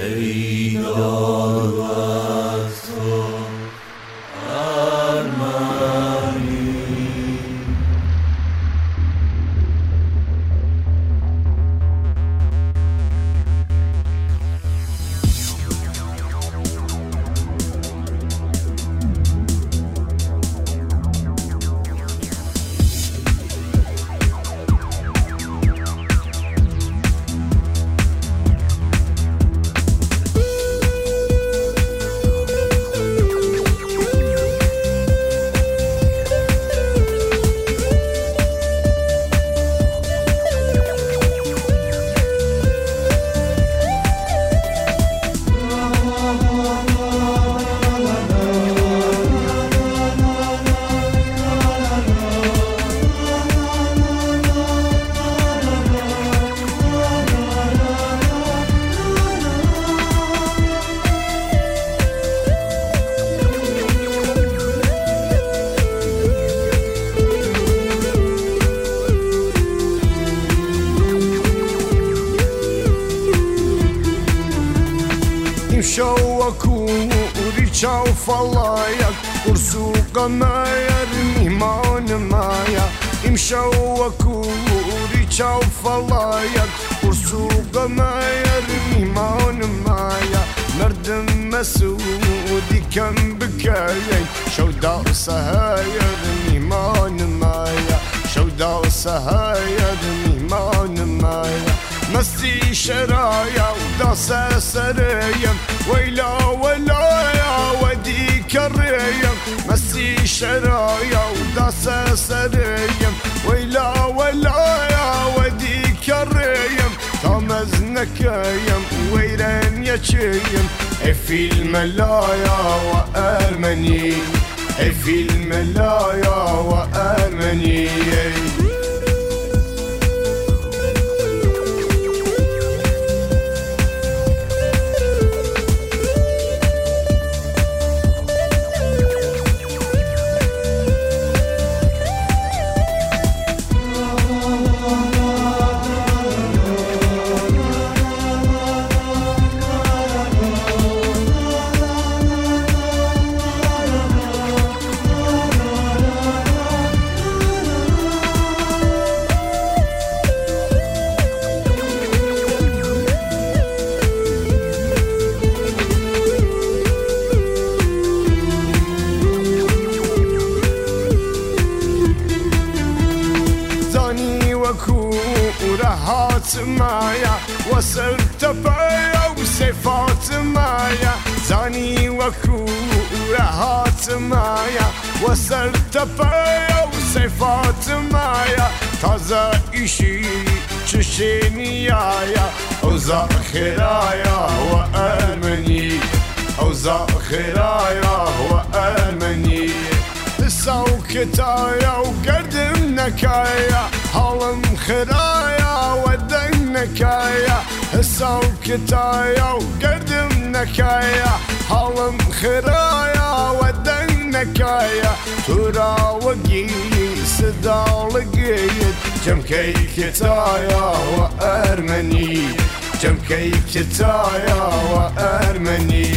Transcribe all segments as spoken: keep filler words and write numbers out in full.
پیدا از تو ارمنی. شوكوري شوف الله ورسوق ما يرمي مان مايا مشوكوري شوف الله ورسوق ما يرمي مان مايا مرد مسودي كم بكاي شودا سهاير مان مايا شودا سهاير مان مايا مسي شرايا وداسة سريم ويلا ولا يا وديك الريم مسي شرايا وداسة سريم ويلا ولا يا وديك الريم تمزنك يم ويران يشيم في الملايا وأرمني في الملايا وأرمني. ورهات مايا وصرت بايا وصفات مايا زاني وكورهات مايا وصرت بايا وصفات مايا تازا إشي تشينيايا أوزا خرايا وأرمني أوزا خرايا وأرمني سوكتايا وقردم نكايا هالم خرايا ودنكايا سوكتايا وقردم نكايا هالم خرايا ودنكايا ترى وقي سدال قيد جم كيكتايا وأرمني جم كيكتايا وأرمني.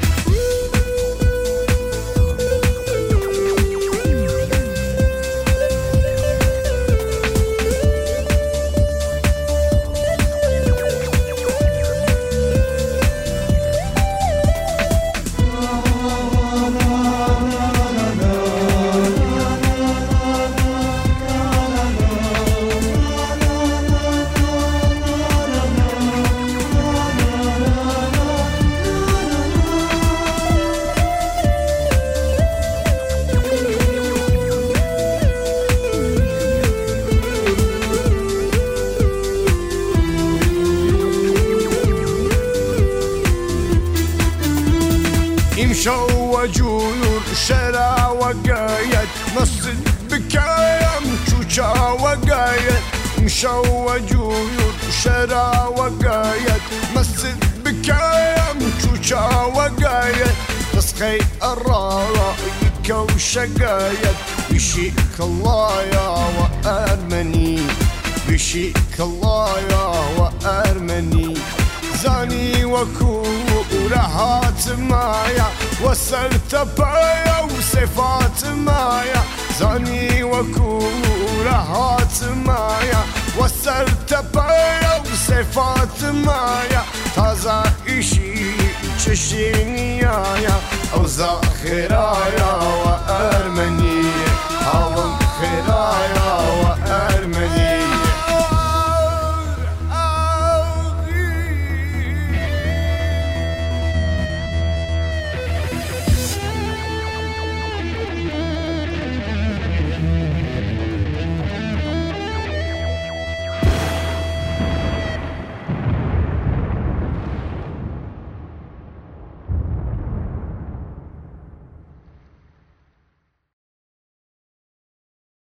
مشوا وجور شرا وقايد مصد بكايا مشوشا وقايد مشوا وجور شرا وقايد مصد بكايا مشوشا وقايد تسقي الرايك وشقايد بشيك الله يا وأرمني بشيك الله يا وأرمني زاني وكو ورهات مايا وصلت بايا وصفات مايا زاني وكو ورهات مايا وصلت بايا وصفات مايا تازا إشي تشينيايا أو زاخرايا